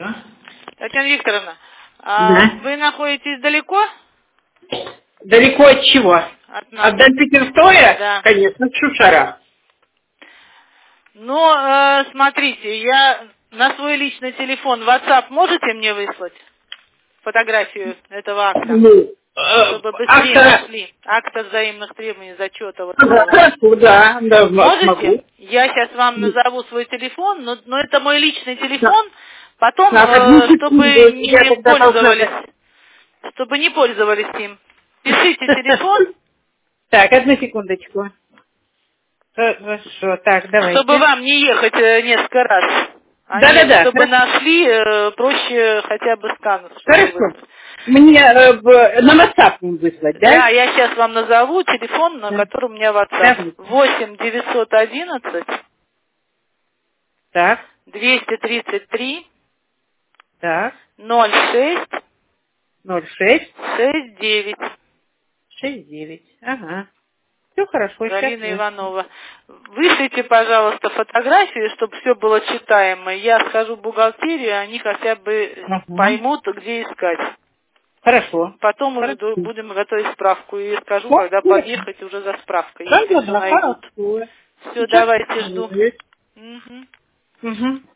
Да? Татьяна Викторовна, Да. вы находитесь далеко Далеко от чего? от нас? От Дальпетерстоя? Да. Конечно, в Шушарах. Ну, смотрите, я на свой личный телефон WhatsApp можете мне выслать фотографию этого акта? Ну, Чтобы быстрее нашли. Акт взаимных требований зачета вот этого. хорошо, да, Можете? смогу. Я сейчас вам назову свой телефон, но это мой личный телефон. Потом, Так, одну чтобы секунду, я не тогда должна... пользовались им. Пишите телефон, Так, одну секундочку. Хорошо, так, давайте. чтобы вам не ехать несколько раз. Да-да-да, Чтобы хорошо. нашли, проще хотя бы скан, чтобы Хорошо. выслать. Мне на WhatsApp им выслать, да? Да, я сейчас вам назову телефон, на Да. котором у меня WhatsApp. Давайте. 8 911 Так, 233 так, 06 06 69. 69. Ага. Все хорошо, сейчас Галина вышло. Иванова. Вышлите, пожалуйста, фотографию, чтобы все было читаемо. Я схожу в бухгалтерию, они хотя бы Ага. поймут, где искать. Хорошо. Потом уже Хорошо. будем готовить справку и скажу, Вот, когда хорошо. подъехать уже за справкой, Да, если да, все да, найдут. хорошо. Все, Сейчас давайте жду. посмотрю. Мгм. Угу.